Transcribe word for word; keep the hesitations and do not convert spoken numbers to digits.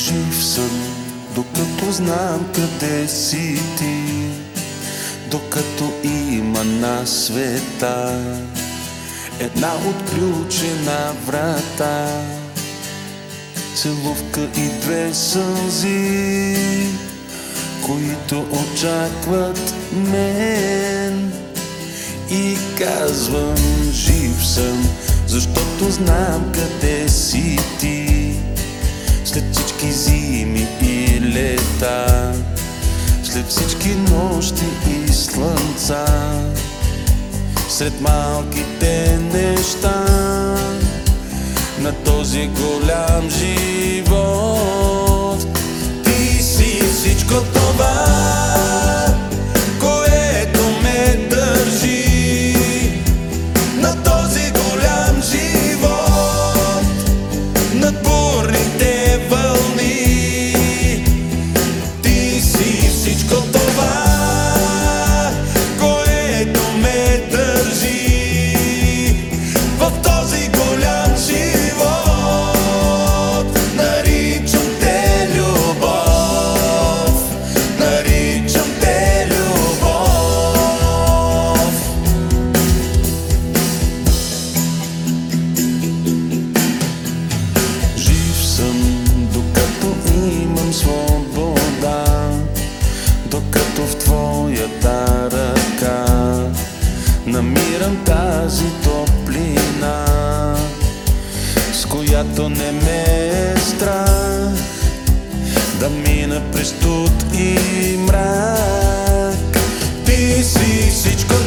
Жив съм, докато знам къде си ти, докато има на света една отключена врата, целувка и две сълзи, които очакват мен. И казвам, жив съм, защото знам къде си ти. След всички зими и лета, след всички нощи и слънца, сред малките неща на този голям живот, ти си всичко това, което ме държи на този голям живот, над бурните вълни. Ти си всичко това, което ме държи в този голям живот. Наричам те любов, наричам те любов. Жив съм, докато имам свобода, докато в твоята ръка намирам тази топлина, с която не ме е страх да мина през студ и мрак. Ти си всичко